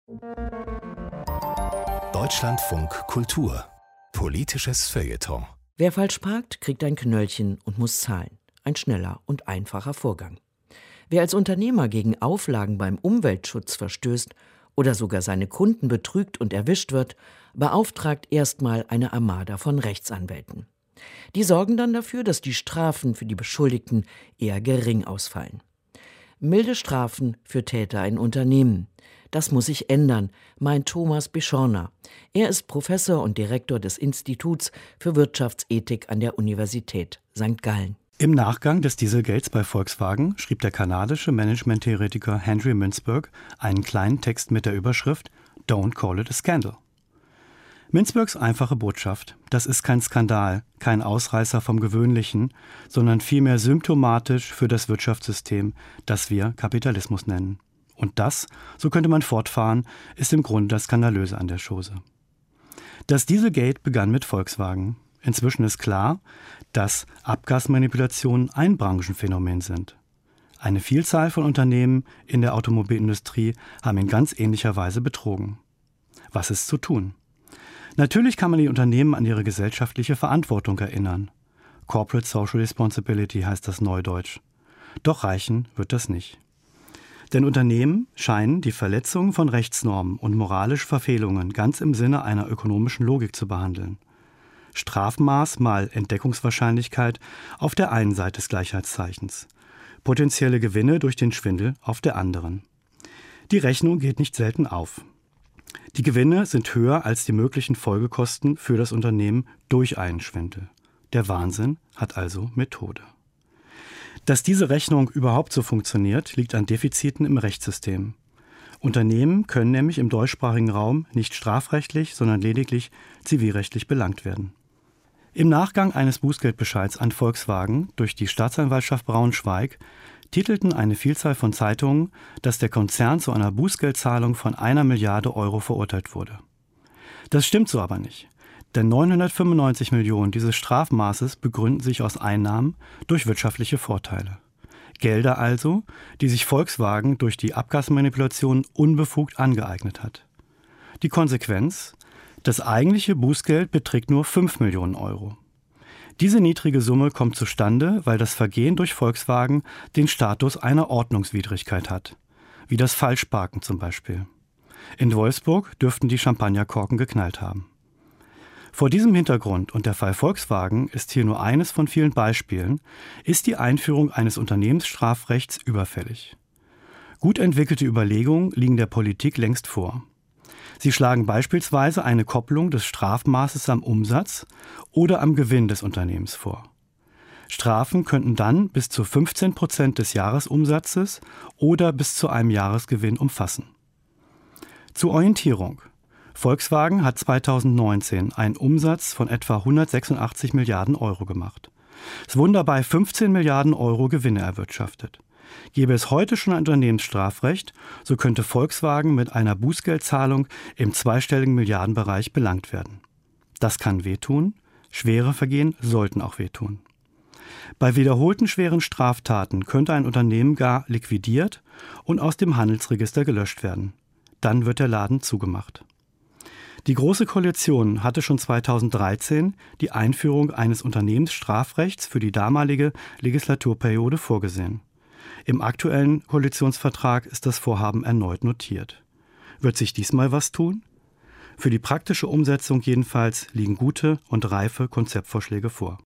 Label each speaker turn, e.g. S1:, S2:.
S1: Deutschlandfunk Kultur. Politisches Feuilleton.
S2: Wer falsch parkt, kriegt ein Knöllchen und muss zahlen. Ein schneller und einfacher Vorgang. Wer als Unternehmer gegen Auflagen beim Umweltschutz verstößt oder sogar seine Kunden betrügt und erwischt wird, beauftragt erstmal eine Armada von Rechtsanwälten. Die sorgen dann dafür, dass die Strafen für die Beschuldigten eher gering ausfallen. Milde Strafen für Täter in Unternehmen. Das muss sich ändern, meint Thomas Bischorner. Er ist Professor und Direktor des Instituts für Wirtschaftsethik an der Universität St. Gallen.
S3: Im Nachgang des Dieselgates bei Volkswagen schrieb der kanadische Management-Theoretiker Henry Mintzberg einen kleinen Text mit der Überschrift "Don't call it a scandal". Mintzbergs einfache Botschaft: Das ist kein Skandal, kein Ausreißer vom Gewöhnlichen, sondern vielmehr symptomatisch für das Wirtschaftssystem, das wir Kapitalismus nennen. Und das, so könnte man fortfahren, ist im Grunde das Skandalöse an der Chose. Das Dieselgate begann mit Volkswagen. Inzwischen ist klar, dass Abgasmanipulationen ein Branchenphänomen sind. Eine Vielzahl von Unternehmen in der Automobilindustrie haben in ganz ähnlicher Weise betrogen. Was ist zu tun? Natürlich kann man die Unternehmen an ihre gesellschaftliche Verantwortung erinnern. Corporate Social Responsibility heißt das neudeutsch. Doch reichen wird das nicht. Denn Unternehmen scheinen die Verletzung von Rechtsnormen und moralische Verfehlungen ganz im Sinne einer ökonomischen Logik zu behandeln. Strafmaß mal Entdeckungswahrscheinlichkeit auf der einen Seite des Gleichheitszeichens. Potenzielle Gewinne durch den Schwindel auf der anderen. Die Rechnung geht nicht selten auf. Die Gewinne sind höher als die möglichen Folgekosten für das Unternehmen durch einen Schwindel. Der Wahnsinn hat also Methode. Dass diese Rechnung überhaupt so funktioniert, liegt an Defiziten im Rechtssystem. Unternehmen können nämlich im deutschsprachigen Raum nicht strafrechtlich, sondern lediglich zivilrechtlich belangt werden. Im Nachgang eines Bußgeldbescheids an Volkswagen durch die Staatsanwaltschaft Braunschweig titelten eine Vielzahl von Zeitungen, dass der Konzern zu einer Bußgeldzahlung von 1 Milliarde Euro verurteilt wurde. Das stimmt so aber nicht. Denn 995 Millionen dieses Strafmaßes begründen sich aus Einnahmen durch wirtschaftliche Vorteile. Gelder also, die sich Volkswagen durch die Abgasmanipulation unbefugt angeeignet hat. Die Konsequenz? Das eigentliche Bußgeld beträgt nur 5 Millionen Euro. Diese niedrige Summe kommt zustande, weil das Vergehen durch Volkswagen den Status einer Ordnungswidrigkeit hat. Wie das Falschparken zum Beispiel. In Wolfsburg dürften die Champagnerkorken geknallt haben. Vor diesem Hintergrund und der Fall Volkswagen ist hier nur eines von vielen Beispielen, ist die Einführung eines Unternehmensstrafrechts überfällig. Gut entwickelte Überlegungen liegen der Politik längst vor. Sie schlagen beispielsweise eine Kopplung des Strafmaßes am Umsatz oder am Gewinn des Unternehmens vor. Strafen könnten dann bis zu 15% des Jahresumsatzes oder bis zu einem Jahresgewinn umfassen. Zur Orientierung: Volkswagen hat 2019 einen Umsatz von etwa 186 Milliarden Euro gemacht. Es wurden dabei 15 Milliarden Euro Gewinne erwirtschaftet. Gäbe es heute schon ein Unternehmensstrafrecht, so könnte Volkswagen mit einer Bußgeldzahlung im zweistelligen Milliardenbereich belangt werden. Das kann wehtun, schwere Vergehen sollten auch wehtun. Bei wiederholten schweren Straftaten könnte ein Unternehmen gar liquidiert und aus dem Handelsregister gelöscht werden. Dann wird der Laden zugemacht. Die Große Koalition hatte schon 2013 die Einführung eines Unternehmensstrafrechts für die damalige Legislaturperiode vorgesehen. Im aktuellen Koalitionsvertrag ist das Vorhaben erneut notiert. Wird sich diesmal was tun? Für die praktische Umsetzung jedenfalls liegen gute und reife Konzeptvorschläge vor.